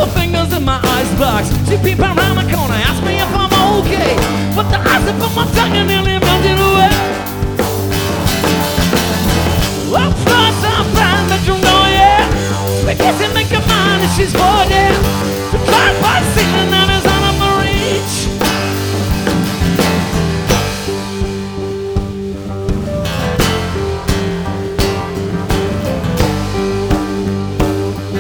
her fingers in my icebox. She peeped around the corner, asked me if I'm okay. But the ice upon my tongue and nearly melted away. Well, first I find that you know, yeah, sweet kissing make her mine and she's for